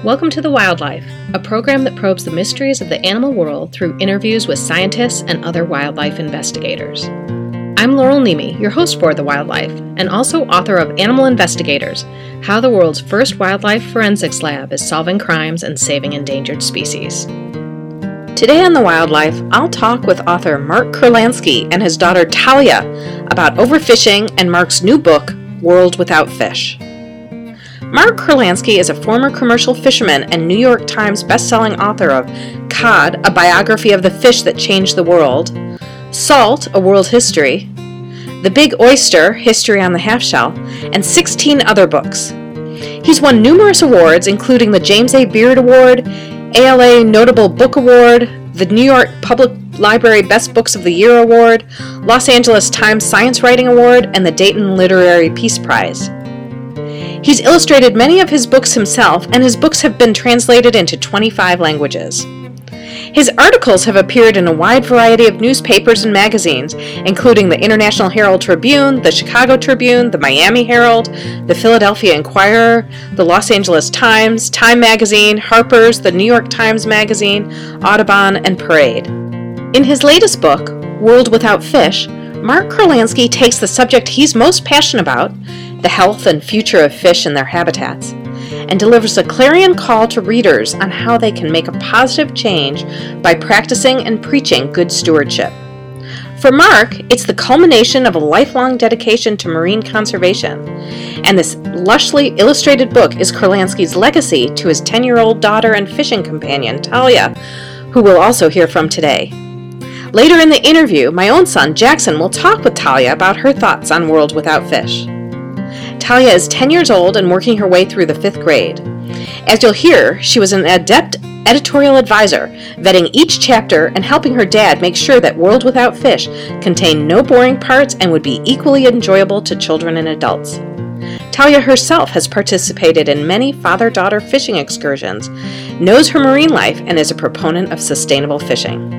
Welcome to The Wildlife, a program that probes the mysteries of the animal world through interviews with scientists and other wildlife investigators. I'm Laurel Nemi, your host for The Wildlife, and also author of Animal Investigators, How the World's First Wildlife Forensics Lab is Solving Crimes and Saving Endangered Species. Today on The Wildlife, I'll talk with author Mark Kurlansky and his daughter Talia about overfishing and Mark's new book, World Without Fish. Mark Kurlansky is a former commercial fisherman and New York Times bestselling author of Cod, a biography of the fish that changed the world, Salt, a world history, The Big Oyster, History on the Half Shell, and 16 other books. He's won numerous awards, including the James A. Beard Award, ALA Notable Book Award, the New York Public Library Best Books of the Year Award, Los Angeles Times Science Writing Award, and the Dayton Literary Peace Prize. He's illustrated many of his books himself, and his books have been translated into 25 languages. His articles have appeared in a wide variety of newspapers and magazines, including the International Herald Tribune, the Chicago Tribune, the Miami Herald, the Philadelphia Inquirer, the Los Angeles Times, Time Magazine, Harper's, the New York Times Magazine, Audubon, and Parade. In his latest book, World Without Fish, Mark Kurlansky takes the subject he's most passionate about, the health and future of fish and their habitats, and delivers a clarion call to readers on how they can make a positive change by practicing and preaching good stewardship. For Mark, it's the culmination of a lifelong dedication to marine conservation, and this lushly illustrated book is Kurlansky's legacy to his 10-year-old daughter and fishing companion, Talia, who we'll also hear from today. Later in the interview, my own son, Jackson, will talk with Talia about her thoughts on World Without Fish. Talia is 10 years old and working her way through the 5th grade. As you'll hear, she was an adept editorial advisor, vetting each chapter and helping her dad make sure that World Without Fish contained no boring parts and would be equally enjoyable to children and adults. Talia herself has participated in many father-daughter fishing excursions, knows her marine life, and is a proponent of sustainable fishing.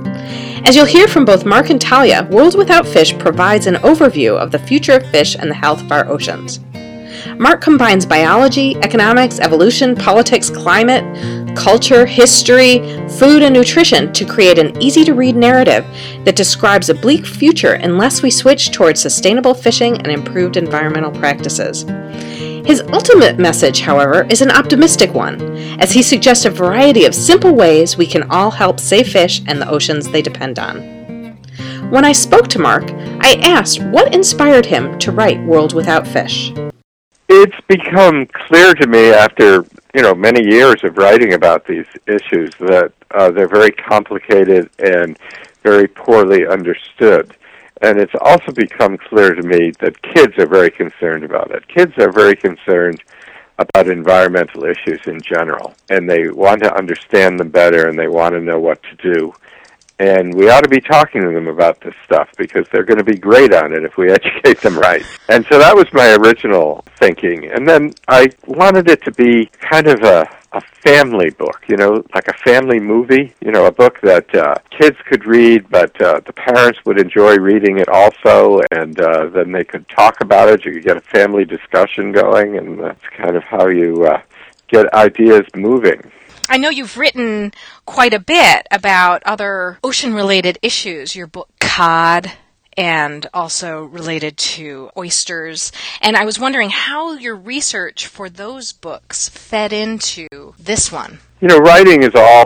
As you'll hear from both Mark and Talia, World Without Fish provides an overview of the future of fish and the health of our oceans. Mark combines biology, economics, evolution, politics, climate, culture, history, food, and nutrition to create an easy-to-read narrative that describes a bleak future unless we switch towards sustainable fishing and improved environmental practices. His ultimate message, however, is an optimistic one, as he suggests a variety of simple ways we can all help save fish and the oceans they depend on. When I spoke to Mark, I asked what inspired him to write World Without Fish. It's become clear to me after, many years of writing about these issues that they're very complicated and very poorly understood. And it's also become clear to me that kids are very concerned about it. Kids are very concerned about environmental issues in general, and they want to understand them better, and they want to know what to do. And we ought to be talking to them about this stuff because they're going to be great on it if we educate them right. And so that was my original thinking. And then I wanted it to be kind of a family book, like a family movie, a book that kids could read, but the parents would enjoy reading it also, and then they could talk about it. You could get a family discussion going, and that's kind of how you get ideas moving. I know you've written quite a bit about other ocean-related issues, your book Cod, and also related to oysters. And I was wondering how your research for those books fed into this one. Writing is all,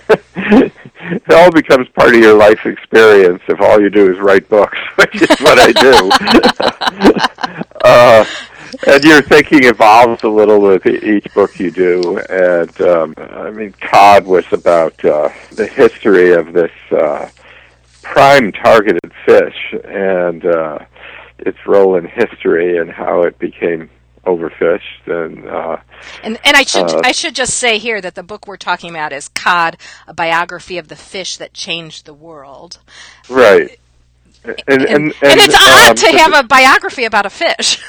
it all becomes part of your life experience if all you do is write books, which is what I do. And your thinking evolves a little with each book you do. And, Cod was about the history of this prime targeted fish and its role in history and how it became overfished. And I should just say here that the book we're talking about is Cod, a biography of the fish that changed the world. Right. And it's odd to have a biography about a fish.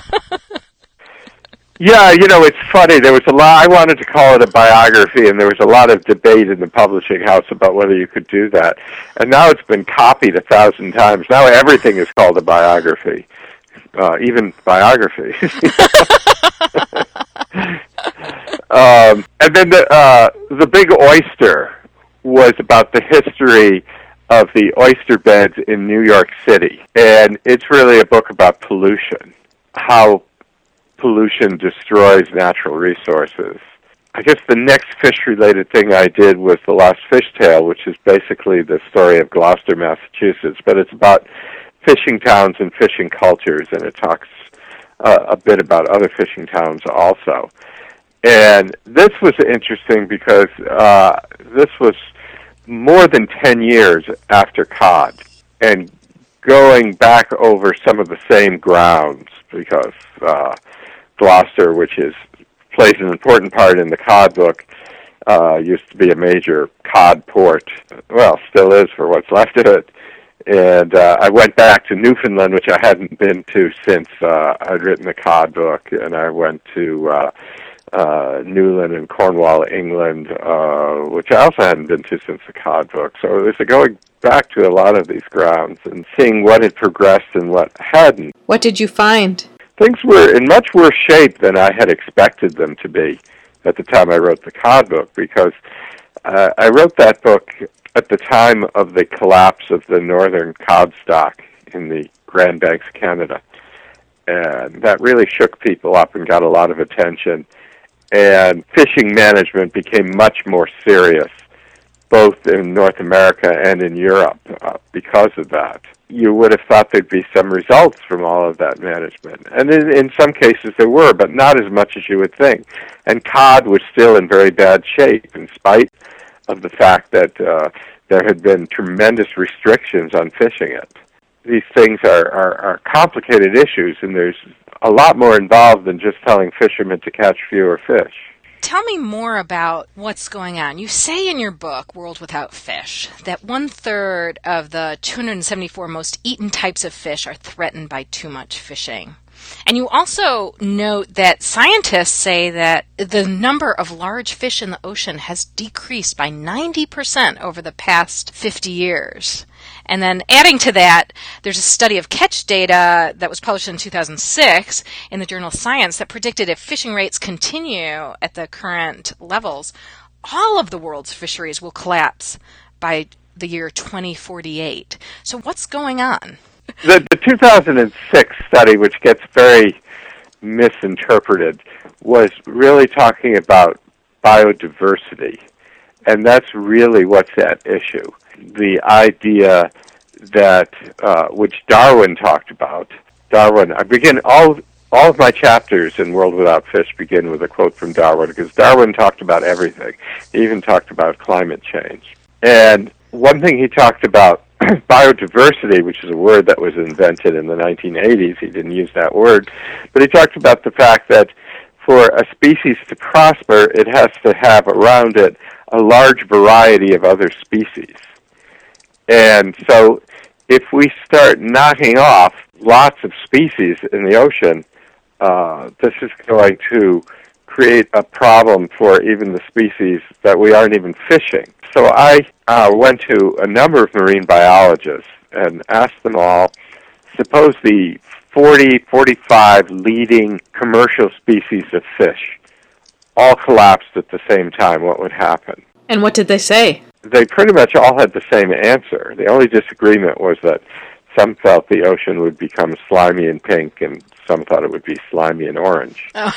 Yeah, it's funny. There was a lot. I wanted to call it a biography, and there was a lot of debate in the publishing house about whether you could do that. And now it's been copied 1,000 times. Now everything is called a biography, even biography. And then the Big Oyster was about the history of the oyster beds in New York City. And it's really a book about pollution, how pollution destroys natural resources. I guess the next fish-related thing I did was The Lost Fish Tale, which is basically the story of Gloucester, Massachusetts, but it's about fishing towns and fishing cultures, and it talks a bit about other fishing towns also. And this was interesting because this was more than 10 years after cod, and going back over some of the same grounds, because Gloucester, which plays an important part in the cod book, used to be a major cod port. Well, still is for what's left of it. And I went back to Newfoundland, which I hadn't been to since I'd written the cod book, and I went to Newland and Cornwall, England, which I also hadn't been to since the cod book. So it was going back to a lot of these grounds and seeing what had progressed and what hadn't. What did you find? Things were in much worse shape than I had expected them to be at the time I wrote the cod book, because I wrote that book at the time of the collapse of the northern cod stock in the Grand Banks, Canada. And that really shook people up and got a lot of attention. And fishing management became much more serious, both in North America and in Europe, because of that. You would have thought there'd be some results from all of that management. And in some cases there were, but not as much as you would think. And cod was still in very bad shape, in spite of the fact that there had been tremendous restrictions on fishing it. These things are complicated issues, and there's a lot more involved than just telling fishermen to catch fewer fish. Tell me more about what's going on. You say in your book, World Without Fish, that 1/3 of the 274 most eaten types of fish are threatened by too much fishing. And you also note that scientists say that the number of large fish in the ocean has decreased by 90% over the past 50 years. And then adding to that, there's a study of catch data that was published in 2006 in the journal Science that predicted if fishing rates continue at the current levels, all of the world's fisheries will collapse by the year 2048. So what's going on? The 2006 study, which gets very misinterpreted, was really talking about biodiversity, and that's really what's at issue. The idea that, which Darwin talked about. I begin all of my chapters in World Without Fish begin with a quote from Darwin, because Darwin talked about everything. He even talked about climate change. And one thing he talked about, biodiversity, which is a word that was invented in the 1980s. He didn't use that word, but he talked about the fact that for a species to prosper, it has to have around it a large variety of other species. And so if we start knocking off lots of species in the ocean, this is going to create a problem for even the species that we aren't even fishing. So I went to a number of marine biologists and asked them all, suppose the 45 leading commercial species of fish all collapsed at the same time, what would happen? And what did they say? They pretty much all had the same answer. The only disagreement was that some felt the ocean would become slimy and pink, and some thought it would be slimy and orange. Oh.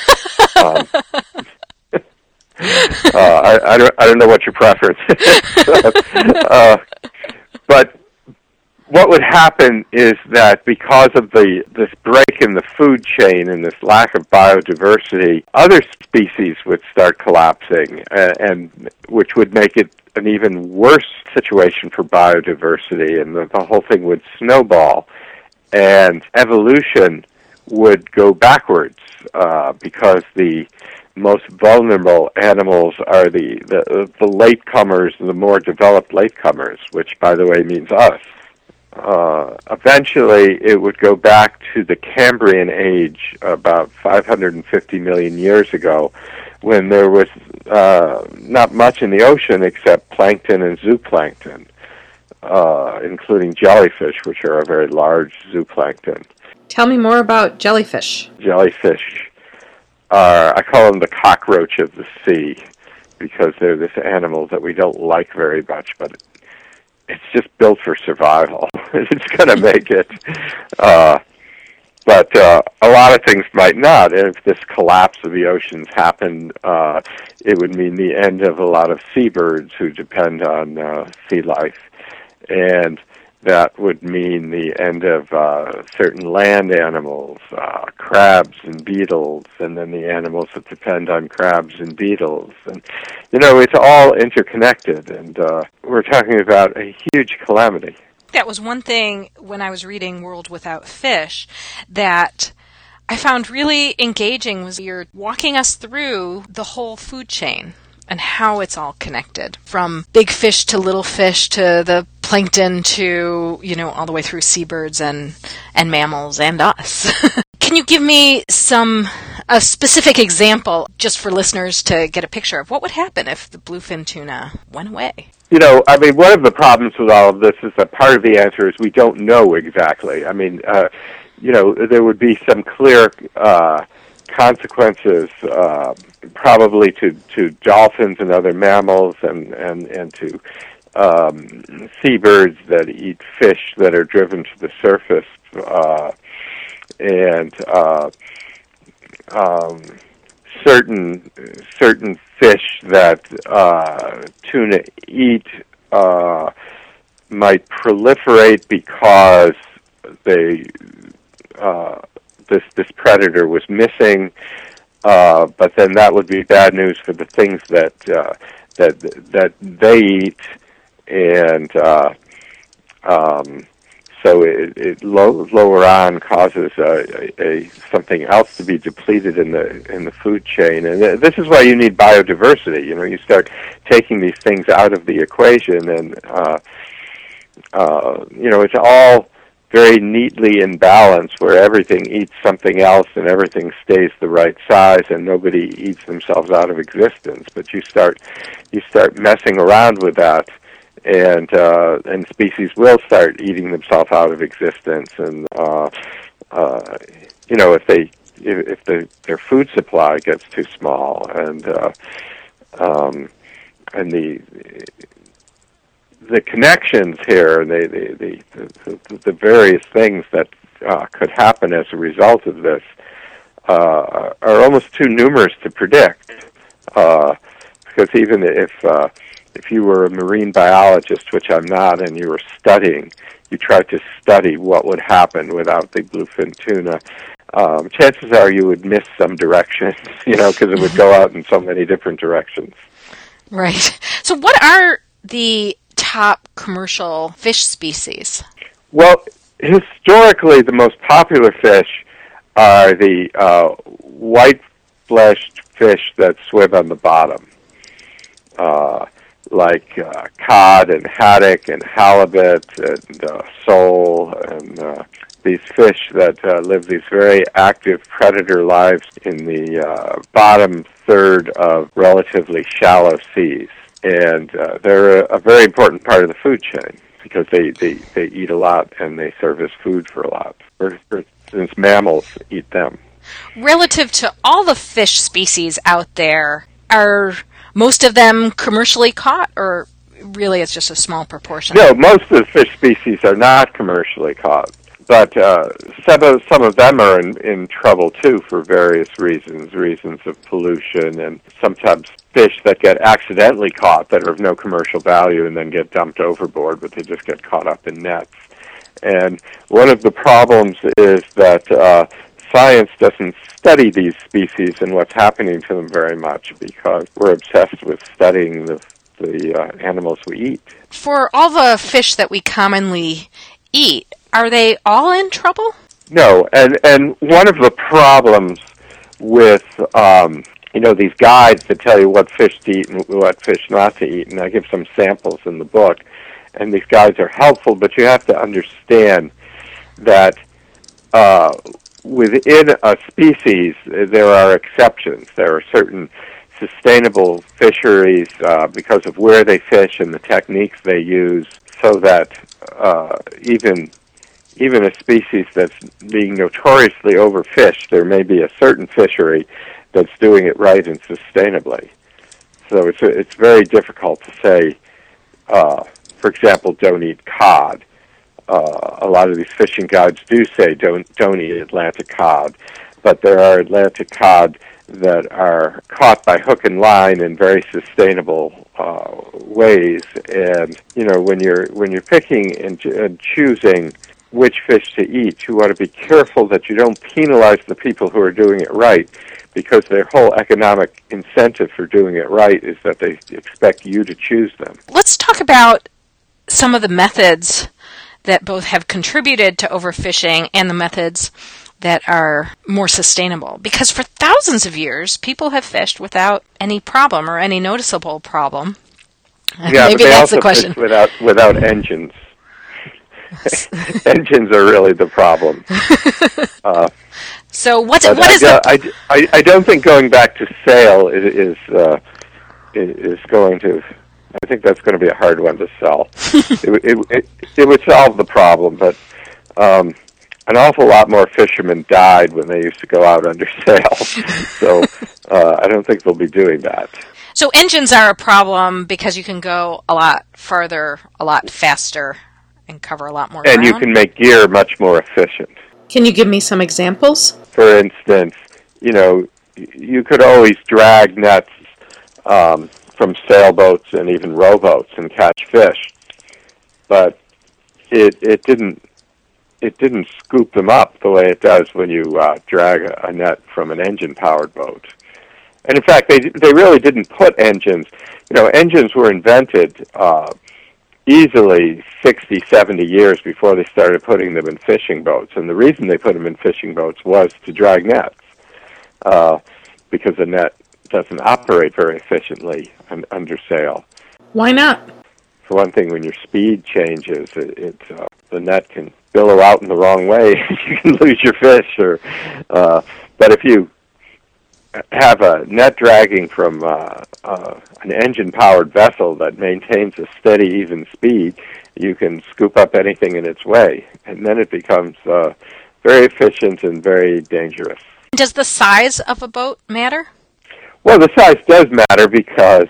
I don't know what your preference is. But what would happen is that because of this break in the food chain and this lack of biodiversity, other species would start collapsing, and which would make it an even worse situation for biodiversity, and the whole thing would snowball, and evolution would go backwards because the most vulnerable animals are the latecomers, the more developed latecomers, which, by the way, means us. Eventually, it would go back to the Cambrian age, about 550 million years ago, when there was not much in the ocean except plankton and zooplankton, including jellyfish, which are a very large zooplankton. Tell me more about jellyfish. Jellyfish I call them the cockroach of the sea, because they're this animal that we don't like very much, but it's just built for survival. It's going to make it. But a lot of things might not. And if this collapse of the oceans happened, it would mean the end of a lot of seabirds who depend on sea life. And that would mean the end of certain land animals, crabs and beetles, and then the animals that depend on crabs and beetles. And, it's all interconnected, and we're talking about a huge calamity. That was one thing when I was reading World Without Fish that I found really engaging, was you're walking us through the whole food chain and how it's all connected, from big fish to little fish to the plankton to, all the way through seabirds and mammals and us. Can you give me a specific example, just for listeners to get a picture of what would happen if the bluefin tuna went away? One of the problems with all of this is that part of the answer is we don't know exactly. There would be some clear consequences, probably to dolphins and other mammals, and to seabirds that eat fish that are driven to the surface, and certain fish that tuna eat might proliferate because this predator was missing, but then that would be bad news for the things that they eat, and so it lower on causes something else to be depleted in the food chain, and this is why you need biodiversity. You start taking these things out of the equation, and it's all very neatly in balance, where everything eats something else and everything stays the right size, and nobody eats themselves out of existence. But you start messing around with that, and species will start eating themselves out of existence, and if their food supply gets too small, and the connections here, and the various things that could happen as a result of this are almost too numerous to predict, because even if you were a marine biologist, which I'm not, and you tried to study what would happen without the bluefin tuna, chances are you would miss some directions, because it would go out in so many different directions. Right. So what are the top commercial fish species? Well, historically, the most popular fish are the white-fleshed fish that swim on the bottom, like cod and haddock and halibut and sole, and these fish that live these very active predator lives in the bottom third of relatively shallow seas. And they're a very important part of the food chain, because they eat a lot and they serve as food for a lot. For instance, mammals eat them. Relative to all the fish species out there, are most of them commercially caught, or really it's just a small proportion? No, most of the fish species are not commercially caught. But some of them are in trouble, too, for various reasons of pollution, and sometimes fish that get accidentally caught that are of no commercial value and then get dumped overboard, but they just get caught up in nets. And one of the problems is that science doesn't study these species and what's happening to them very much, because we're obsessed with studying the animals we eat. For all the fish that we commonly eat, are they all in trouble? No, and one of the problems with these guides that tell you what fish to eat and what fish not to eat, and I give some samples in the book, and these guides are helpful, but you have to understand that within a species there are exceptions. There are certain sustainable fisheries because of where they fish and the techniques they use, so that even a species that's being notoriously overfished, there may be a certain fishery that's doing it right and sustainably. So it's very difficult to say, for example, don't eat cod. A lot of these fishing guides do say don't eat Atlantic cod, but there are Atlantic cod that are caught by hook and line in very sustainable ways. And when you're picking and choosing which fish to eat, you want to be careful that you don't penalize the people who are doing it right, because their whole economic incentive for doing it right is that they expect you to choose them. Let's talk about some of the methods that both have contributed to overfishing and the methods that are more sustainable. Because for thousands of years, people have fished without any problem or any noticeable problem. Yeah, maybe but they that's also the question. Fish without engines. Engines are really the problem. So what is I don't think going back to sail is going to. I think that's going to be a hard one to sell. It would solve the problem, but an awful lot more fishermen died when they used to go out under sail. So I don't think they'll be doing that. So engines are a problem because you can go a lot farther, a lot faster, and cover a lot more ground. And you can make gear much more efficient. Can you give me some examples? For instance, you could always drag nets from sailboats and even rowboats and catch fish, but it didn't scoop them up the way it does when you drag a net from an engine-powered boat. And in fact, they really didn't put engines. Engines were invented easily 60, 70 years before they started putting them in fishing boats. And the reason they put them in fishing boats was to drag nets, because the net doesn't operate very efficiently under sail. Why not? For one thing, when your speed changes, the net can billow out in the wrong way. You can lose your fish. But if you have a net dragging from an engine-powered vessel that maintains a steady, even speed, you can scoop up anything in its way, and then it becomes very efficient and very dangerous. Does the size of a boat matter? Well, the size does matter because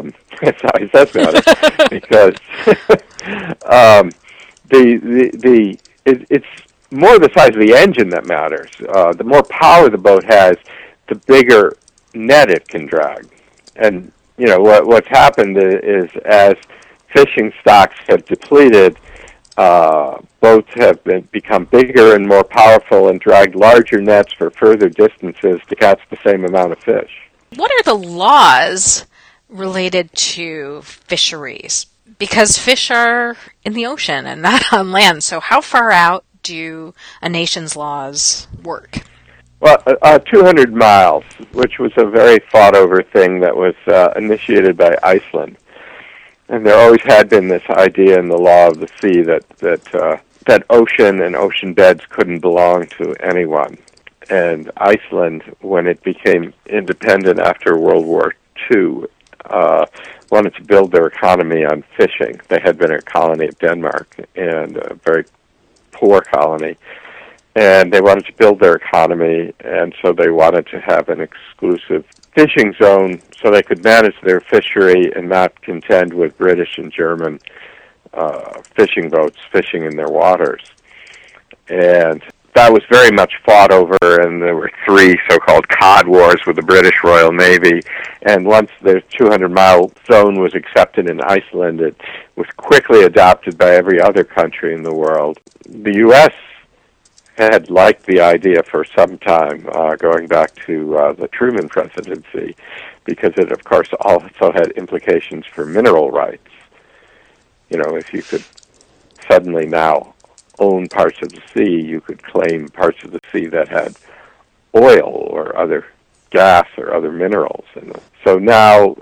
it's more the size of the engine that matters. The more power the boat has, the bigger net it can drag. And what's happened is as fishing stocks have depleted, boats have become bigger and more powerful and dragged larger nets for further distances to catch the same amount of fish. What are the laws related to fisheries? Because fish are in the ocean and not on land. So how far out do a nation's laws work? Well, 200 miles, which was a very fought-over thing that was initiated by Iceland. And there always had been this idea in the law of the sea that ocean and ocean beds couldn't belong to anyone. And Iceland, when it became independent after World War II, wanted to build their economy on fishing. They had been a colony of Denmark and a very poor colony. And they wanted to build their economy, and so they wanted to have an exclusive fishing zone so they could manage their fishery and not contend with British and German fishing boats fishing in their waters. And that was very much fought over, and there were 3 so-called cod wars with the British Royal Navy. And once the 200-mile zone was accepted in Iceland, it was quickly adopted by every other country in the world. The U.S. had liked the idea for some time, going back to the Truman presidency, because it, of course, also had implications for mineral rights. If you could suddenly now own parts of the sea, you could claim parts of the sea that had oil or other gas or other minerals. And so now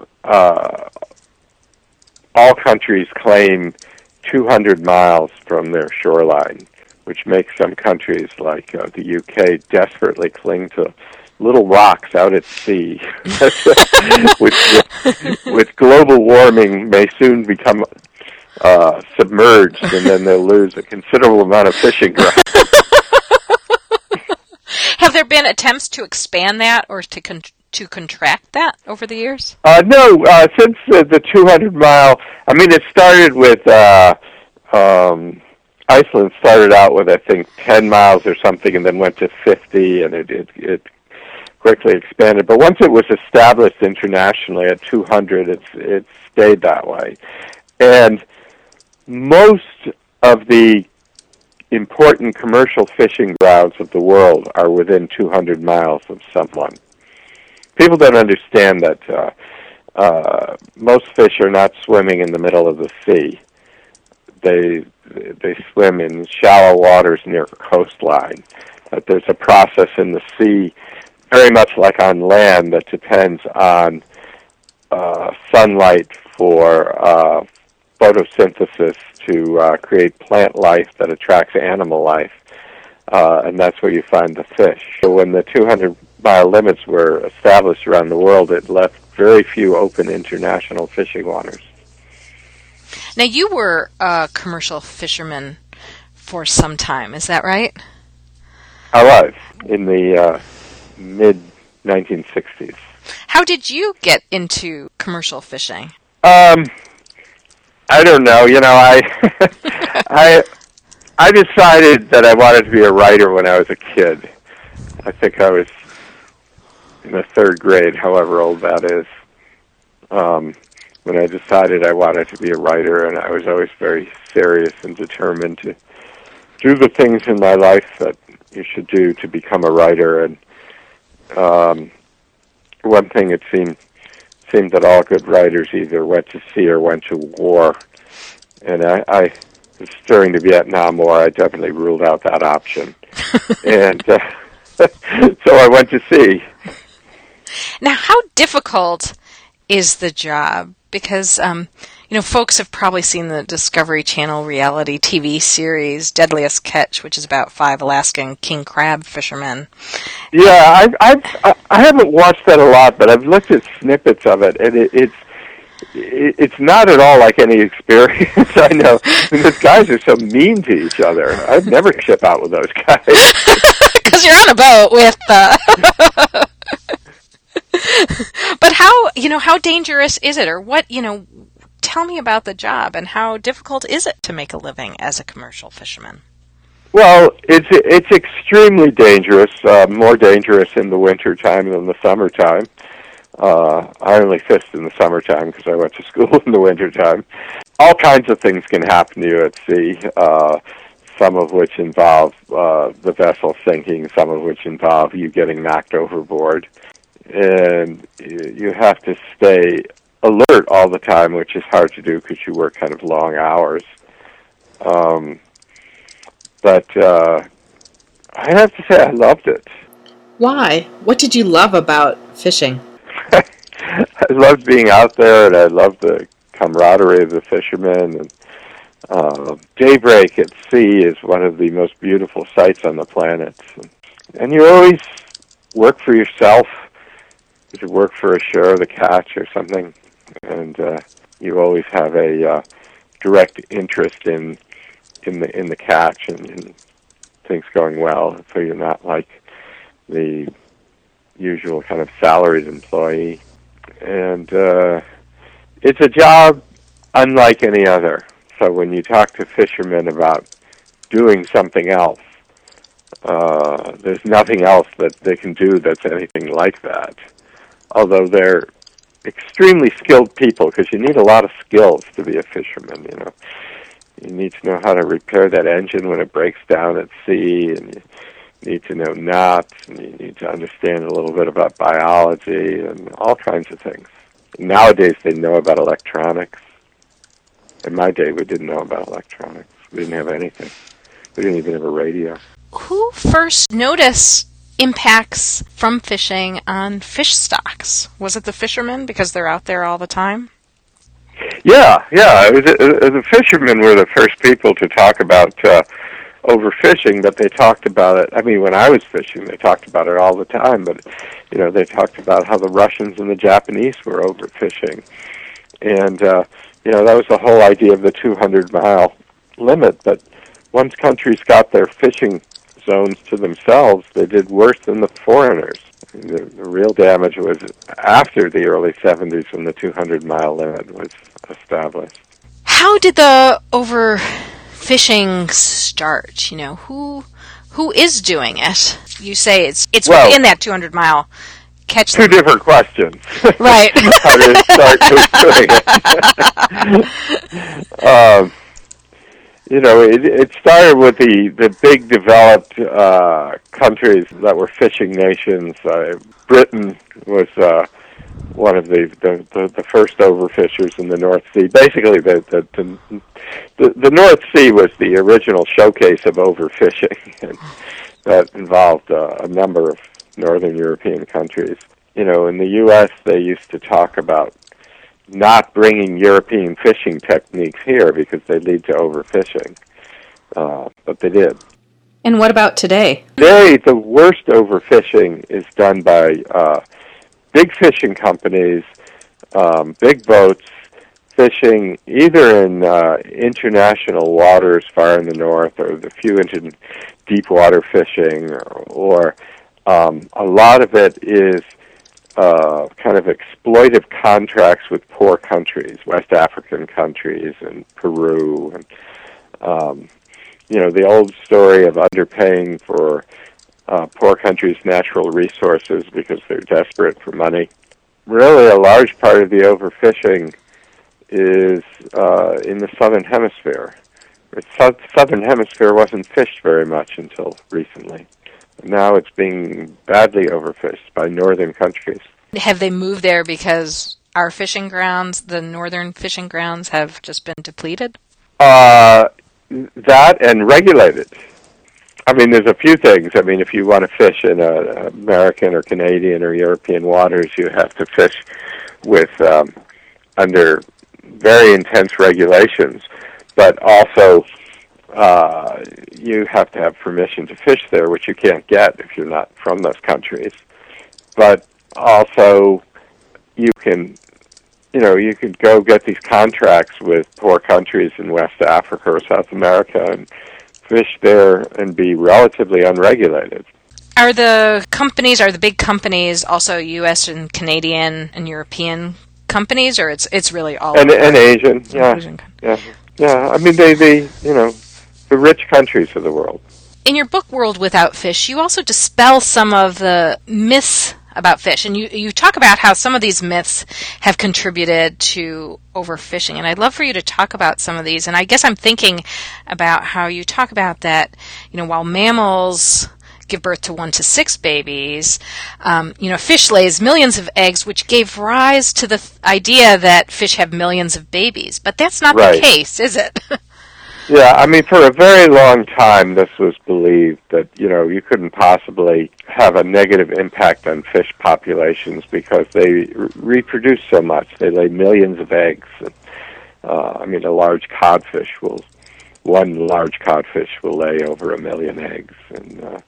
all countries claim 200 miles from their shoreline, which makes some countries like the UK desperately cling to little rocks out at sea, which with global warming may soon become submerged, and then they'll lose a considerable amount of fishing ground. Have there been attempts to expand that or to to contract that over the years? No, since the 200-mile, I mean, it started with, Iceland started out with, I think, 10 miles or something, and then went to 50, and it quickly expanded. But once it was established internationally at 200, it stayed that way. And most of the important commercial fishing grounds of the world are within 200 miles of someone. People don't understand that most fish are not swimming in the middle of the sea. They swim in shallow waters near a coastline. That there's a process in the sea, very much like on land, that depends on sunlight for photosynthesis to create plant life that attracts animal life, and that's where you find the fish. So when the 200-mile limits were established around the world, it left very few open international fishing waters. Now, you were a commercial fisherman for some time, is that right? I was, in the mid-1960s. How did you get into commercial fishing? I don't know. You know, I decided that I wanted to be a writer when I was a kid. I think I was in the third grade, however old that is, when I decided I wanted to be a writer, and I was always very serious and determined to do the things in my life that you should do to become a writer. And one thing it seemed that all good writers either went to sea or went to war. And I during the Vietnam War, I definitely ruled out that option. And so I went to sea. Now, how difficult is the job? Because, folks have probably seen the Discovery Channel reality TV series, Deadliest Catch, which is about 5 Alaskan king crab fishermen. Yeah, I haven't watched that a lot, but I've looked at snippets of it, and it's not at all like any experience I know. And those guys are so mean to each other. I'd never ship out with those guys. Because you're on a boat with... But how dangerous is it? Or what, tell me about the job and how difficult is it to make a living as a commercial fisherman? Well, it's extremely dangerous, more dangerous in the wintertime than the summertime. I only fished in the summertime because I went to school in the wintertime. All kinds of things can happen to you at sea, some of which involve the vessel sinking, some of which involve you getting knocked overboard. And you have to stay alert all the time, which is hard to do because you work kind of long hours. But I have to say I loved it. Why? What did you love about fishing? I loved being out there, and I loved the camaraderie of the fishermen. And daybreak at sea is one of the most beautiful sights on the planet. And you always work for yourself. You work for a share of the catch or something, and you always have a direct interest in the catch and in things going well. So you're not like the usual kind of salaried employee, and it's a job unlike any other. So when you talk to fishermen about doing something else, there's nothing else that they can do that's anything like that. Although they're extremely skilled people, because you need a lot of skills to be a fisherman, You need to know how to repair that engine when it breaks down at sea, and you need to know knots, and you need to understand a little bit about biology and all kinds of things. Nowadays, they know about electronics. In my day, we didn't know about electronics. We didn't have anything. We didn't even have a radio. Who first noticed impacts from fishing on fish stocks? Was it the fishermen because they're out there all the time? Yeah. The fishermen were the first people to talk about overfishing, but they talked about it. I mean, when I was fishing, they talked about it all the time, but, they talked about how the Russians and the Japanese were overfishing. And, that was the whole idea of the 200-mile limit, but once countries got their fishing zones to themselves, they did worse than the foreigners. The real damage was after the early 70s when the 200-mile limit was established. How did the overfishing start? You know, who is doing it? You say it's within that 200-mile catch. Two different questions. Right. How did it start doing it? You know, it started with the big developed countries that were fishing nations. Britain was one of the first overfishers in the North Sea. Basically, the North Sea was the original showcase of overfishing, and that involved a number of northern European countries. You know, in the U.S., they used to talk about not bringing European fishing techniques here because they lead to overfishing, but they did. And what about today? Today, the worst overfishing is done by big fishing companies, big boats, fishing either in international waters far in the north or the few into deep water fishing, or a lot of it is kind of exploitive contracts with poor countries, West African countries and Peru. And, you know, the old story of underpaying for poor countries' natural resources because they're desperate for money. Really, a large part of the overfishing is in the Southern Hemisphere. The Southern Hemisphere wasn't fished very much until recently. Now it's being badly overfished by northern countries. Have they moved there because our fishing grounds, the northern fishing grounds, have just been depleted? That and regulated. I mean, there's a few things. I mean, if you want to fish in American or Canadian or European waters, you have to fish with under very intense regulations, but also you have to have permission to fish there, which you can't get if you're not from those countries. But also, you can go get these contracts with poor countries in West Africa or South America and fish there and be relatively unregulated. Are the big companies also U.S. and Canadian and European companies, or it's really all and Asian, yeah. I mean, they the rich countries of the world. In your book, World Without Fish, you also dispel some of the myths about fish, and you talk about how some of these myths have contributed to overfishing, and I'd love for you to talk about some of these. And I guess I'm thinking about how you talk about that, while mammals give birth to 1 to 6 babies, fish lays millions of eggs, which gave rise to the idea that fish have millions of babies. But that's not the case, is it? Yeah, I mean, for a very long time, this was believed that, you couldn't possibly have a negative impact on fish populations because they reproduce so much. They lay millions of eggs. And, one large codfish will lay over 1 million eggs. And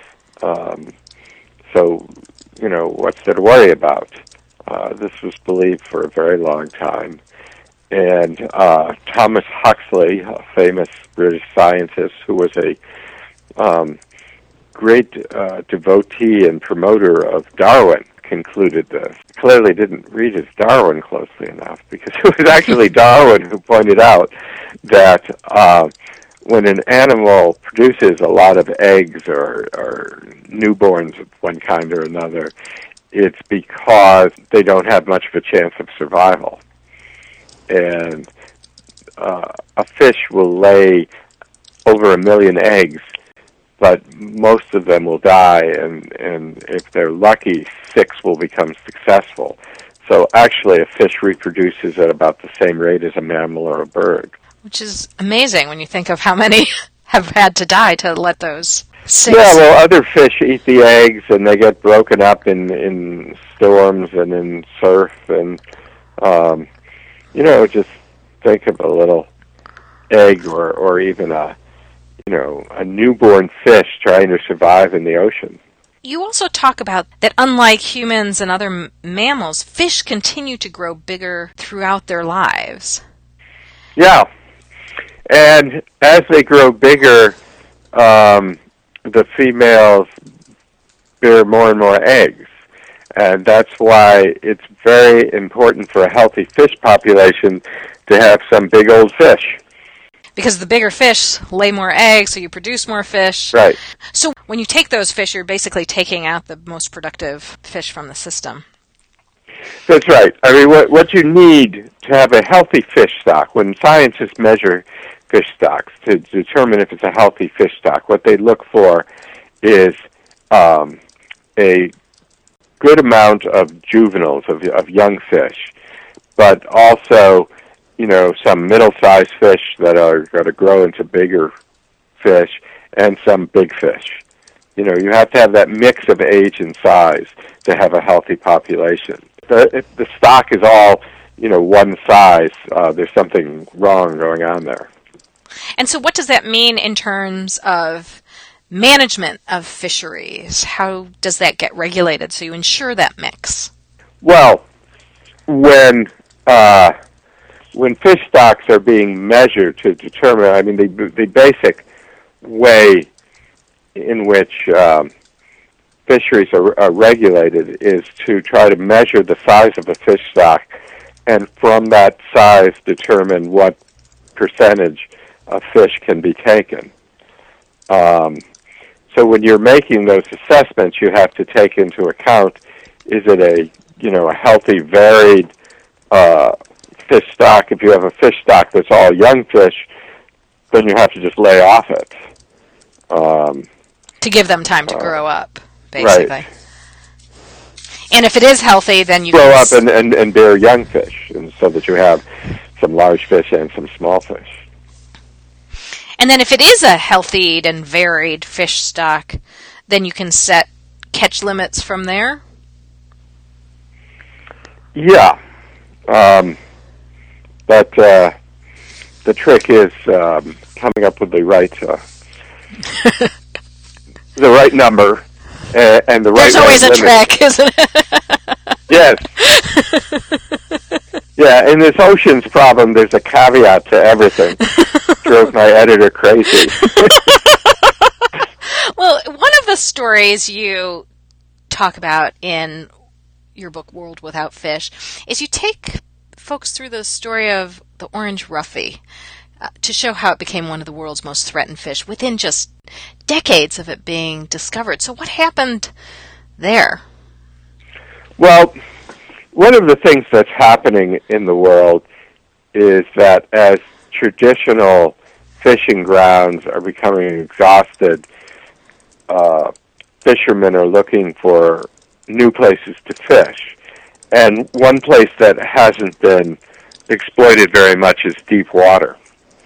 so, what's there to worry about? This was believed for a very long time. And Thomas Huxley, a famous British scientist who was a great devotee and promoter of Darwin, concluded this. Clearly didn't read his Darwin closely enough, because it was actually Darwin who pointed out that when an animal produces a lot of eggs or newborns of one kind or another, it's because they don't have much of a chance of survival. And a fish will lay over 1 million eggs, but most of them will die, and if they're lucky, 6 will become successful. So actually, a fish reproduces at about the same rate as a mammal or a bird. Which is amazing when you think of how many have had to die to let those 6. Yeah, well, other fish eat the eggs, and they get broken up in storms and in surf, and just think of a little egg or even a newborn fish trying to survive in the ocean. You also talk about that unlike humans and other mammals, fish continue to grow bigger throughout their lives. Yeah. And as they grow bigger, the females bear more and more eggs. And that's why it's very important for a healthy fish population to have some big old fish. Because the bigger fish lay more eggs, so you produce more fish. Right. So when you take those fish, you're basically taking out the most productive fish from the system. That's right. I mean, what you need to have a healthy fish stock, when scientists measure fish stocks to determine if it's a healthy fish stock, what they look for is a good amount of juveniles, of young fish, but also, some middle-sized fish that are going to grow into bigger fish, and some big fish. You have to have that mix of age and size to have a healthy population. If the stock is all, one size, there's something wrong going on there. And so what does that mean in terms of management of fisheries? How does that get regulated so you ensure that mix? Well, when fish stocks are being measured to determine, the basic way in which fisheries are regulated is to try to measure the size of a fish stock, and from that size determine what percentage of fish can be taken. So when you're making those assessments, you have to take into account, is it a healthy, varied fish stock? If you have a fish stock that's all young fish, then you have to just lay off it. To give them time to grow up, basically. Right. And if it is healthy, then you grow up and bear young fish, and so that you have some large fish and some small fish. And then if it is a healthy and varied fish stock, then you can set catch limits from there? Yeah. But the trick is coming up with the right the right number and the right. There's always a limit. trick, isn't it? Yes. Yeah, in this oceans problem, there's a caveat to everything. Drove my editor crazy. Well, one of the stories you talk about in your book, World Without Fish, is you take folks through the story of the orange roughy to show how it became one of the world's most threatened fish within just decades of it being discovered. So what happened there? Well, one of the things that's happening in the world is that as traditional fishing grounds are becoming exhausted, fishermen are looking for new places to fish. And one place that hasn't been exploited very much is deep water.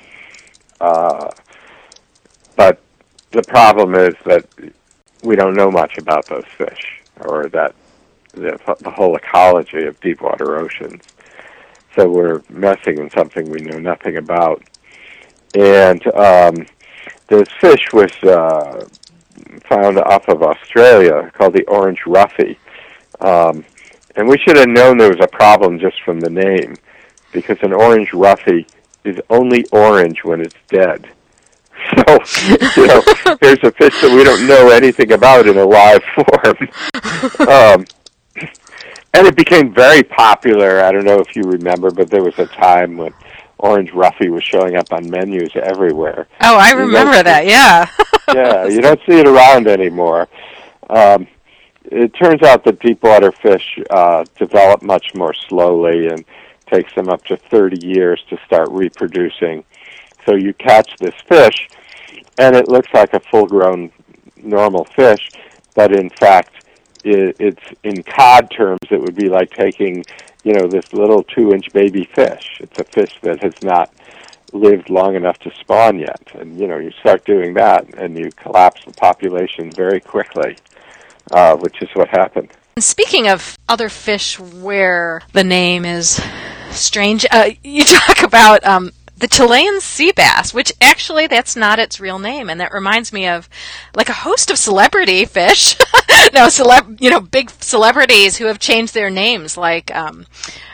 But the problem is that we don't know much about those fish, or that the whole ecology of deep water oceans. So we're messing in something we know nothing about. And this fish was found off of Australia called the orange roughy. And we should have known there was a problem just from the name, because an orange roughy is only orange when it's dead. So, here's a fish that we don't know anything about in a live form. And it became very popular. I don't know if you remember, but there was a time when orange roughy was showing up on menus everywhere. Oh, I remember that, yeah. Yeah, you don't see it around anymore. It turns out that deep water fish develop much more slowly, and takes them up to 30 years to start reproducing. So you catch this fish, and it looks like a full-grown normal fish, but in fact, it's in cod terms, it would be like taking, this little 2-inch baby fish. It's a fish that has not lived long enough to spawn yet. And, you start doing that, and you collapse the population very quickly, which is what happened. And speaking of other fish where the name is strange, you talk about the Chilean sea bass, which actually that's not its real name, and that reminds me of like a host of celebrity fish. Big celebrities who have changed their names, like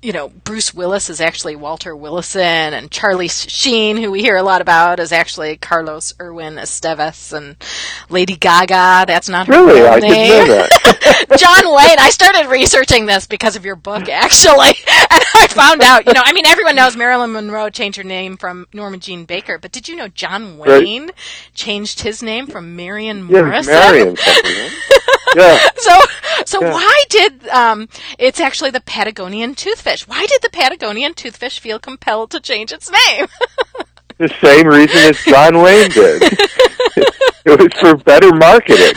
Bruce Willis is actually Walter Willison, and Charlie Sheen, who we hear a lot about, is actually Carlos Irwin Estevez, and Lady Gaga, that's not her Really? real I name. didn't know that. John Wayne, I started researching this because of your book, actually, and I found out, everyone knows Marilyn Monroe changed her name from Norma Jean Baker, but did you know John Wayne changed his name from Marion Morrison? Marion. Yeah. So why did, it's actually the Patagonian toothfish. Why did the Patagonian toothfish feel compelled to change its name? The same reason as John Wayne did. It was for better marketing.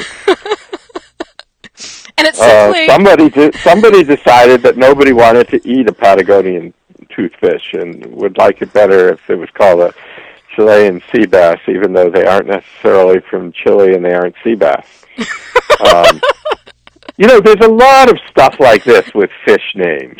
And it's simply... somebody decided that nobody wanted to eat a Patagonian toothfish and would like it better if it was called a Chilean sea bass, even though they aren't necessarily from Chile and they aren't sea bass. There's a lot of stuff like this with fish names.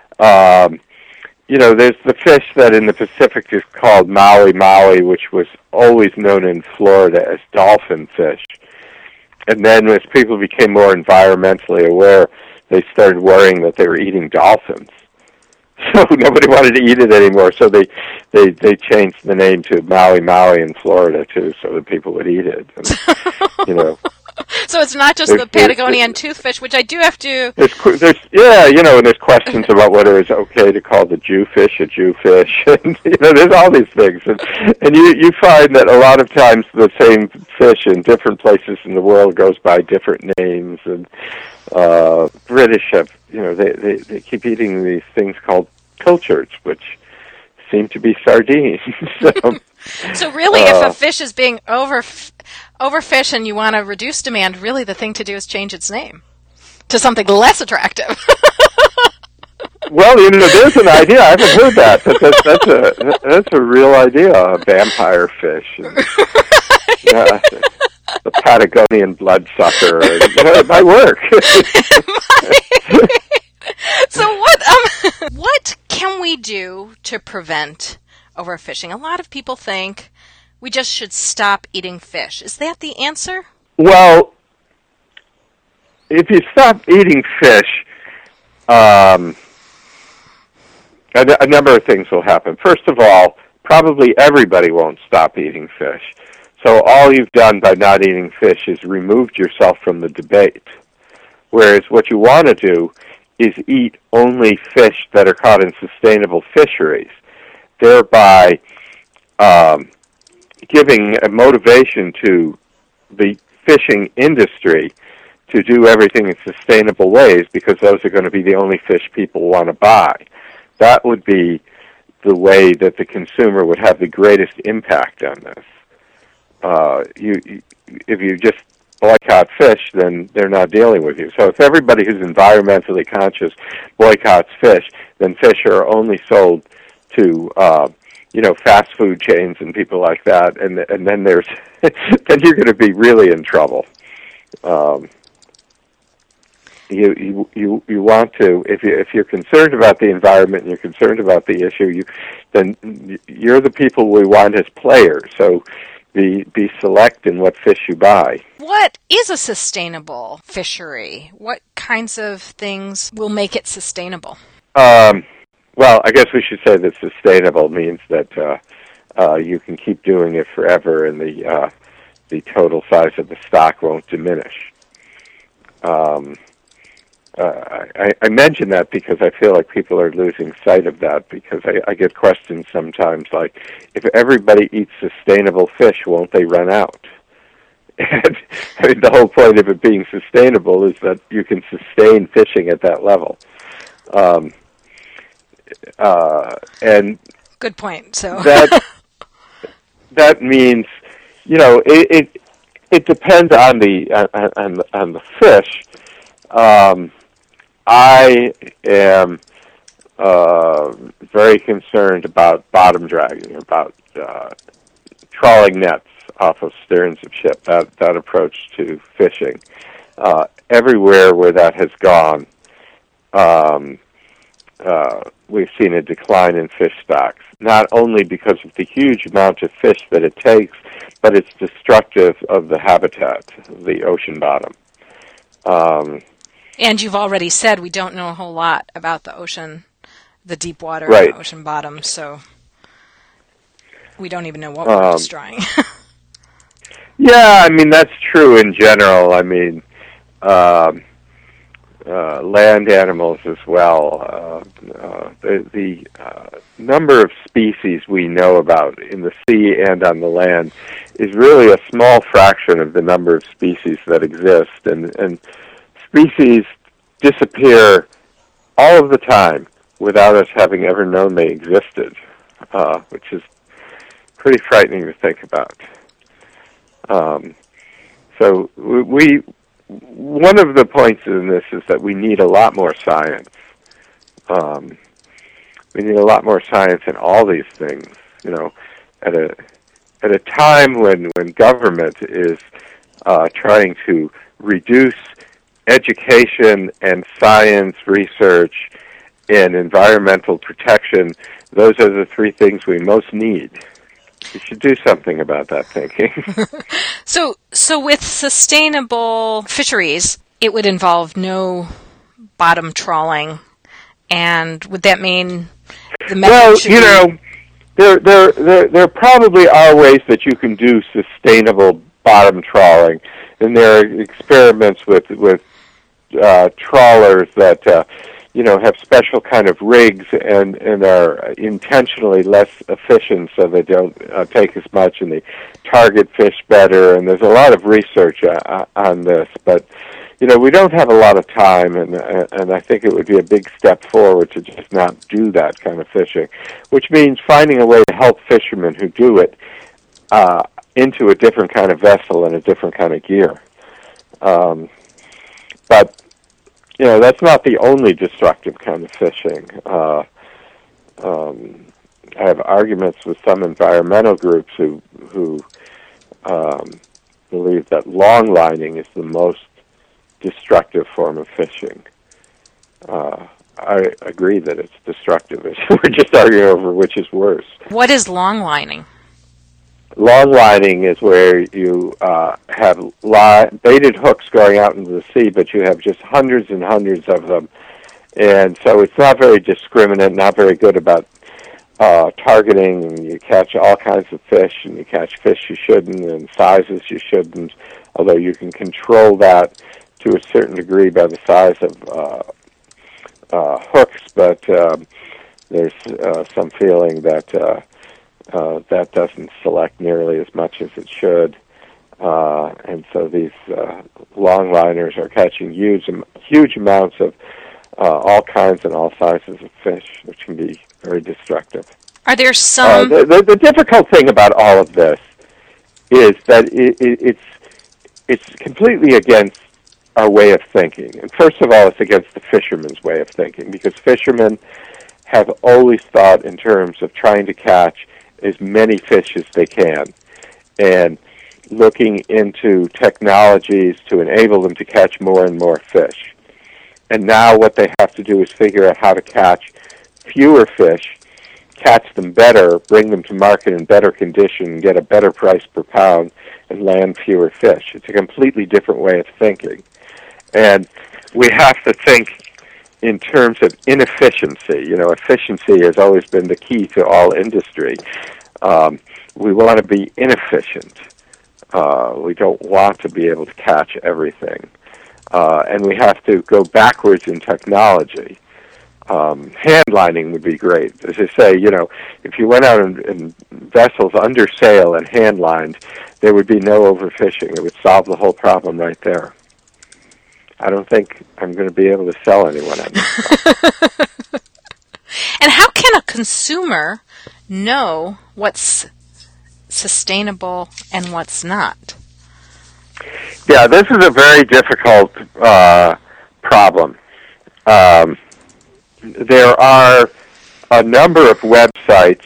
There's the fish that in the Pacific is called Maui Maui, which was always known in Florida as dolphin fish. And then as people became more environmentally aware, they started worrying that they were eating dolphins. So nobody wanted to eat it anymore, so they changed the name to Maui Maui in Florida, too, so that people would eat it. And, So it's not just the Patagonian toothfish, which I do have to... and there's questions about whether it's okay to call the Jewfish a Jewfish, and, there's all these things. And you find that a lot of times the same fish in different places in the world goes by different names, and British have, they keep eating these things called pilchards, which seem to be sardines. So really, if a fish is being overfished and you want to reduce demand, really the thing to do is change its name to something less attractive. Well, there's an idea. I haven't heard that, but that's a real idea. A vampire fish. And, the Patagonian bloodsucker. It might work. So what can we do to prevent overfishing? A lot of people think we just should stop eating fish. Is that the answer? Well, if you stop eating fish, a number of things will happen. First of all, probably everybody won't stop eating fish. So all you've done by not eating fish is removed yourself from the debate. Whereas what you want to do is eat only fish that are caught in sustainable fisheries, thereby giving a motivation to the fishing industry to do everything in sustainable ways, because those are going to be the only fish people want to buy. That would be the way that the consumer would have the greatest impact on this. If you just boycott fish, then they're not dealing with you. So if everybody who's environmentally conscious boycotts fish, then fish are only sold to fast food chains and people like that, and then there's then you're going to be really in trouble. You want to, if you're concerned about the environment and you're concerned about the issue, then you're the people we want as players. So be select in what fish you buy. What is a sustainable fishery? What kinds of things will make it sustainable? Well, I guess we should say that sustainable means that you can keep doing it forever, and the total size of the stock won't diminish. I mention that because I feel like people are losing sight of that, because I get questions sometimes like, if everybody eats sustainable fish, won't they run out? And the whole point of it being sustainable is that you can sustain fishing at that level. And good point. So that means, it depends on the fish. I am very concerned about bottom dragging, about trawling nets off of sterns of ship, that approach to fishing. Everywhere where that has gone, we've seen a decline in fish stocks, not only because of the huge amount of fish that it takes, but it's destructive of the habitat, the ocean bottom. And you've already said we don't know a whole lot about the ocean the deep water Right. and ocean bottom, so we don't even know what we're destroying. Yeah, I mean, that's true in general. I mean, land animals as well. The number of species we know about in the sea and on the land is really a small fraction of the number of species that exist. And species disappear all of the time without us having ever known they existed, which is pretty frightening to think about. So one of the points in this is that we need a lot more science. We need a lot more science in all these things. You know, at a time when government is trying to reduce education and science research and environmental protection, those are the three things we most need. We should do something about that thinking. So with sustainable fisheries, it would involve no bottom trawling, and would that mean the method Well, should you know, there probably are ways that you can do sustainable bottom trawling, and there are experiments with trawlers that you know, have special kind of rigs and are intentionally less efficient so they don't take as much and they target fish better. And there's a lot of research on this, but you know, we don't have a lot of time, and I think it would be a big step forward to just not do that kind of fishing, which means finding a way to help fishermen who do it into a different kind of vessel and a different kind of gear. But you know, that's not the only destructive kind of fishing. I have arguments with some environmental groups who believe that long lining is the most destructive form of fishing. I agree that it's destructive. We're just arguing over which is worse. What is long lining? Long lining is where you have baited hooks going out into the sea, but you have just hundreds and hundreds of them. And so it's not very discriminate, not very good about targeting, and you catch all kinds of fish, and you catch fish you shouldn't, and sizes you shouldn't, although you can control that to a certain degree by the size of hooks, but there's some feeling that that doesn't select nearly as much as it should. And so these long liners are catching huge amounts of all kinds and all sizes of fish, which can be very destructive. Are there some... The difficult thing about all of this is that it's completely against our way of thinking. And first of all, it's against the fishermen's way of thinking, because fishermen have always thought in terms of trying to catch as many fish as they can, and looking into technologies to enable them to catch more and more fish. And now what they have to do is figure out how to catch fewer fish, catch them better, bring them to market in better condition, get a better price per pound, and land fewer fish. It's a completely different way of thinking. And we have to think in terms of inefficiency. You know, efficiency has always been the key to all industry. We want to be inefficient. We don't want to be able to catch everything. And we have to go backwards in technology. Hand lining would be great. As I say, you know, if you went out in vessels under sail and hand lined, there would be no overfishing. It would solve the whole problem right there. I don't think I'm going to be able to sell anyone on this. And how can a consumer know what's sustainable and what's not? Yeah, this is a very difficult problem. There are a number of websites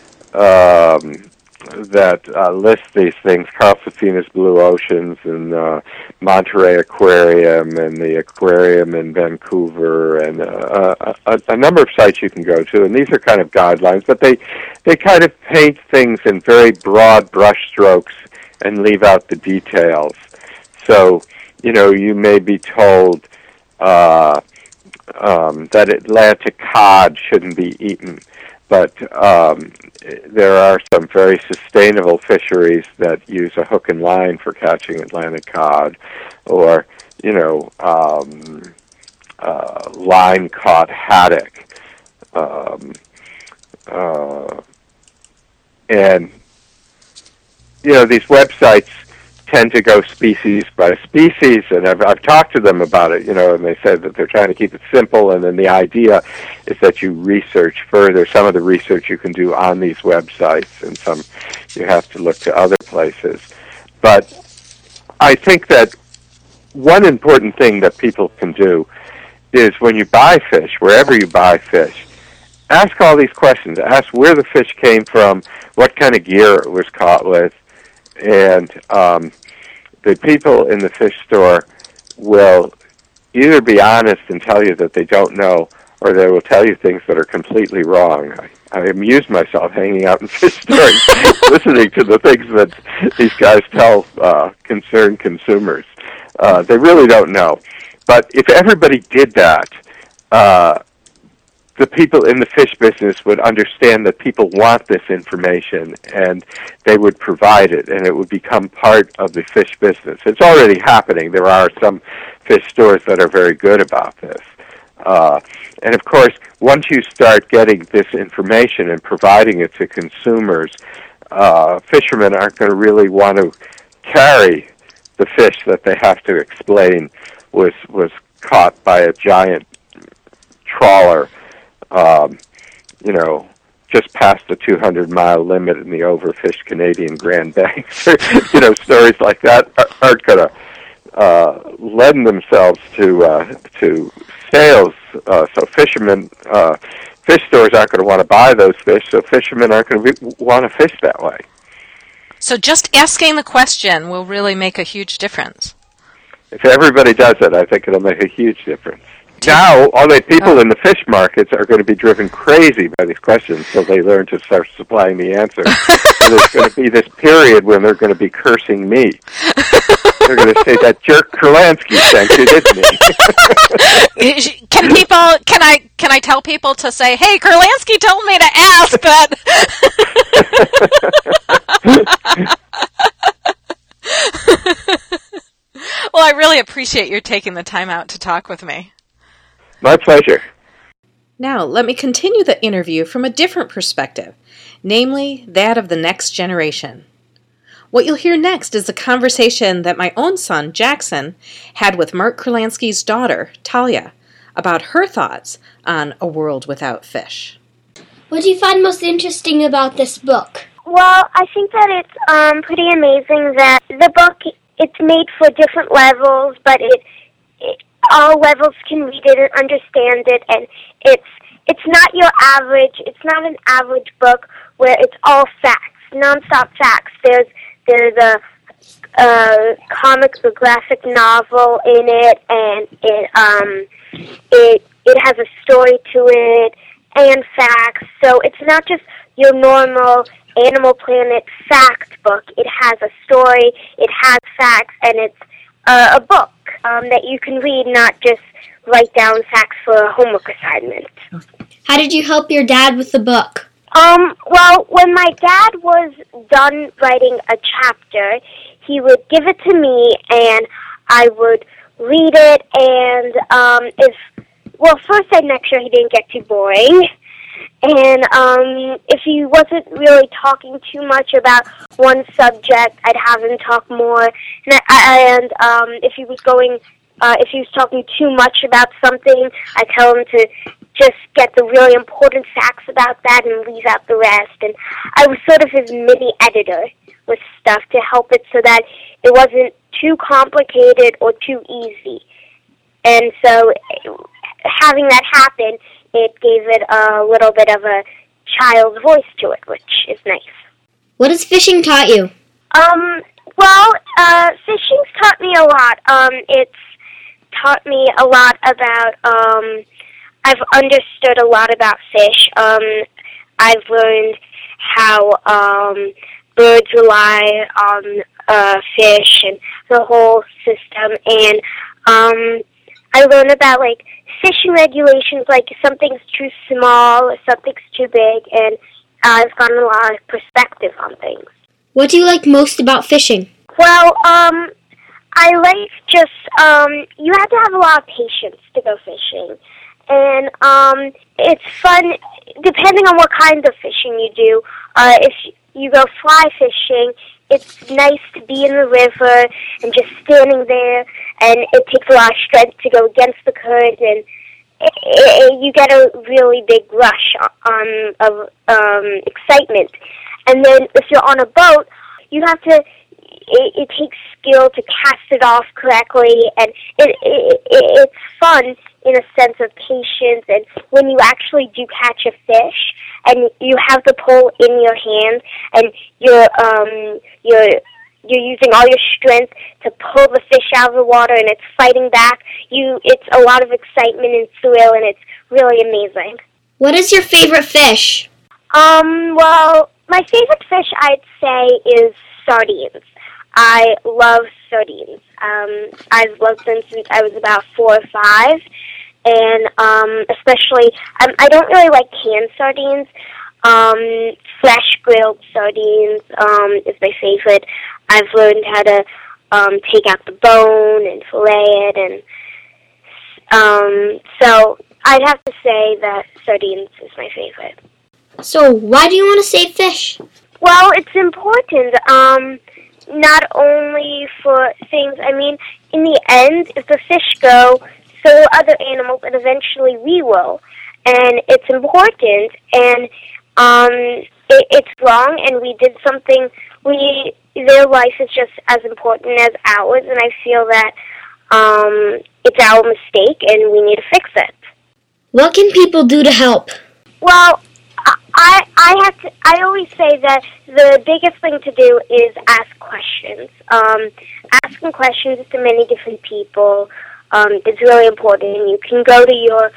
that list these things: Carl Safina's Blue Oceans and Monterey Aquarium and the Aquarium in Vancouver, and a number of sites you can go to. And these are kind of guidelines, but they kind of paint things in very broad brushstrokes and leave out the details. So, you know, you may be told that Atlantic cod shouldn't be eaten. But there are some very sustainable fisheries that use a hook and line for catching Atlantic cod, or line caught haddock, and these websites tend to go species by species, and I've talked to them about it, and they said that they're trying to keep it simple, and then the idea is that you research further. Some of the research you can do on these websites, and some you have to look to other places. But I think that one important thing that people can do is when you buy fish, wherever you buy fish, ask all these questions. Ask where the fish came from, what kind of gear it was caught with, and the people in the fish store will either be honest and tell you that they don't know, or they will tell you things that are completely wrong. I amuse myself hanging out in fish stores, listening to the things that these guys tell concerned consumers. They really don't know. But if everybody did that, the people in the fish business would understand that people want this information, and they would provide it, and it would become part of the fish business. It's already happening. There are some fish stores that are very good about this. And of course, once you start getting this information and providing it to consumers, fishermen aren't going to really want to carry the fish that they have to explain was caught by a giant trawler, just past the 200-mile limit in the overfished Canadian Grand Banks. Stories like that aren't going to lend themselves to sales. So fishermen, fish stores aren't going to want to buy those fish, so fishermen aren't going to want to fish that way. So just asking the question will really make a huge difference. If everybody does it, I think it'll make a huge difference. Now, all the people in the fish markets are going to be driven crazy by these questions, so they learn to start supplying the answer. So there's going to be this period when they're going to be cursing me. They're going to say, that jerk Kurlansky sent you, didn't he? Can I tell people to say, hey, Kurlansky told me to ask, but... Well, I really appreciate your taking the time out to talk with me. My pleasure. Now, let me continue the interview from a different perspective, namely that of the next generation. What you'll hear next is a conversation that my own son, Jackson, had with Mark Kurlansky's daughter, Talia, about her thoughts on A World Without Fish. What do you find most interesting about this book? Well, I think that it's pretty amazing that the book, it's made for different levels, but all levels can read it and understand it, and it's not your average. It's not an average book where it's all facts, nonstop facts. There's a comic or graphic novel in it, and it has a story to it and facts. So it's not just your normal Animal Planet fact book. It has a story, it has facts, and it's a book that you can read, not just write down facts for a homework assignment. How did you help your dad with the book? Well, when my dad was done writing a chapter, he would give it to me, and I would read it, and first I'd make sure he didn't get too boring. And if he wasn't really talking too much about one subject, I'd have him talk more. And if he was talking too much about something, I'd tell him to just get the really important facts about that and leave out the rest. And I was sort of his mini editor with stuff to help it so that it wasn't too complicated or too easy. And so having that happen, it gave it a little bit of a child's voice to it, which is nice. What has fishing taught you? Fishing's taught me a lot. It's taught me a lot about, I've understood a lot about fish. I've learned how birds rely on fish and the whole system, and I learned about, fishing regulations, like if something's too small or something's too big, and I've gotten a lot of perspective on things. What do you like most about fishing? Well, I like just, you have to have a lot of patience to go fishing. And it's fun, depending on what kind of fishing you do. If you go fly fishing, it's nice to be in the river and just standing there, and it takes a lot of strength to go against the current, and you get a really big rush of excitement. And then if you're on a boat, you have to, it takes skill to cast it off correctly, and it's fun in a sense of patience. And when you actually do catch a fish, and you have the pole in your hand, and you're using all your strength to pull the fish out of the water, and it's fighting back. It's a lot of excitement and thrill, and it's really amazing. What is your favorite fish? Well, my favorite fish, I'd say, is sardines. I love sardines. I've loved them since I was about 4 or 5, and especially, I don't really like canned sardines. Fresh grilled sardines is my favorite. I've learned how to take out the bone and fillet it, and so I'd have to say that sardines is my favorite. So why do you want to save fish? Well, it's important, not only for things, I mean, in the end, if the fish go, so will other animals, and eventually we will. And it's important, and it's wrong, and we did something, their life is just as important as ours, and I feel that it's our mistake, and we need to fix it. What can people do to help? Well, I always say that the biggest thing to do is ask questions. Asking questions to many different people is really important. You can go to your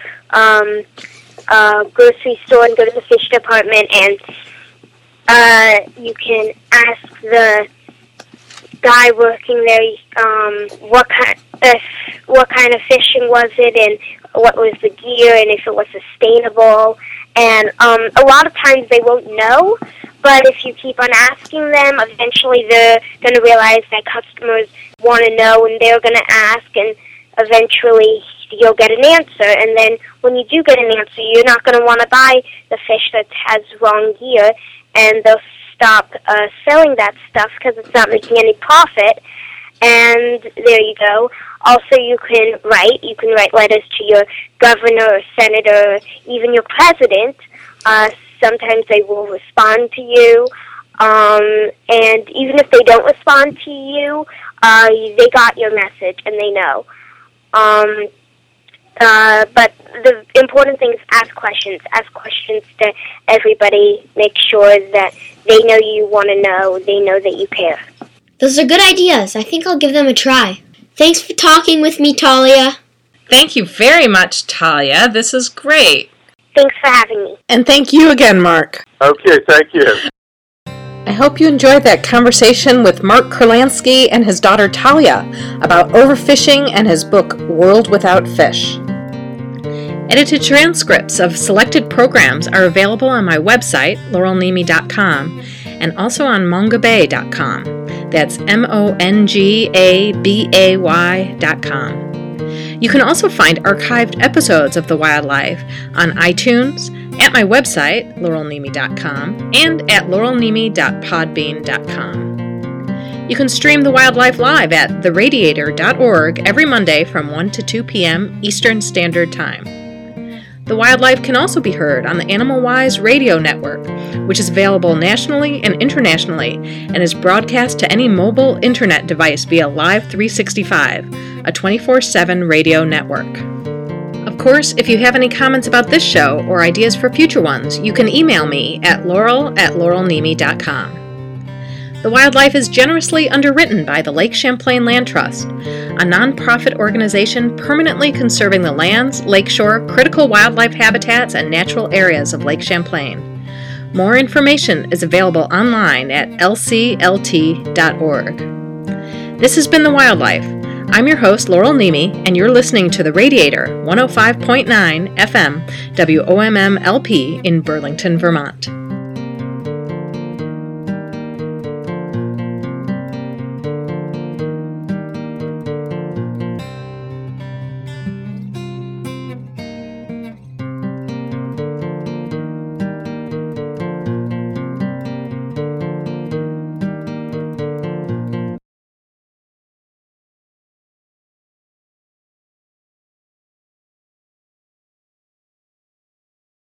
grocery store and go to the fish department, and you can ask the guy working there what kind of fishing was it, and what was the gear, and if it was sustainable. And a lot of times they won't know, but if you keep on asking them, eventually they're going to realize that customers want to know, and they're going to ask, and eventually you'll get an answer. And then when you do get an answer, you're not going to want to buy the fish that has wrong gear, and they'll stop selling that stuff because it's not making any profit. And there you go. Also, you can write letters to your governor or senator, or even your president. Sometimes they will respond to you. And even if they don't respond to you, they got your message and they know. But the important thing is ask questions. Ask questions to everybody. Make sure that they know you want to know. They know that you care. Those are good ideas. I think I'll give them a try. Thanks for talking with me, Talia. Thank you very much, Talia. This is great. Thanks for having me. And thank you again, Mark. Okay, thank you. I hope you enjoyed that conversation with Mark Kurlansky and his daughter Talia about overfishing and his book, World Without Fish. Edited transcripts of selected programs are available on my website, laurelnemy.com, and also on mongabay.com. That's mongabay.com. You can also find archived episodes of The Wildlife on iTunes, at my website, laurelnemy.com, and at laurelnemy.podbean.com. You can stream The Wildlife live at theradiator.org every Monday from 1 to 2 p.m. Eastern Standard Time. The Wildlife can also be heard on the Animal Wise radio network, which is available nationally and internationally and is broadcast to any mobile internet device via Live 365, a 24/7 radio network. Of course, if you have any comments about this show or ideas for future ones, you can email me at laurel@laurelnemy.com. The Wildlife is generously underwritten by the Lake Champlain Land Trust, a nonprofit organization permanently conserving the lands, lakeshore, critical wildlife habitats, and natural areas of Lake Champlain. More information is available online at lclt.org. This has been The Wildlife. I'm your host, Laurel Nemi, and you're listening to The Radiator, 105.9 FM, WOMM LP in Burlington, Vermont.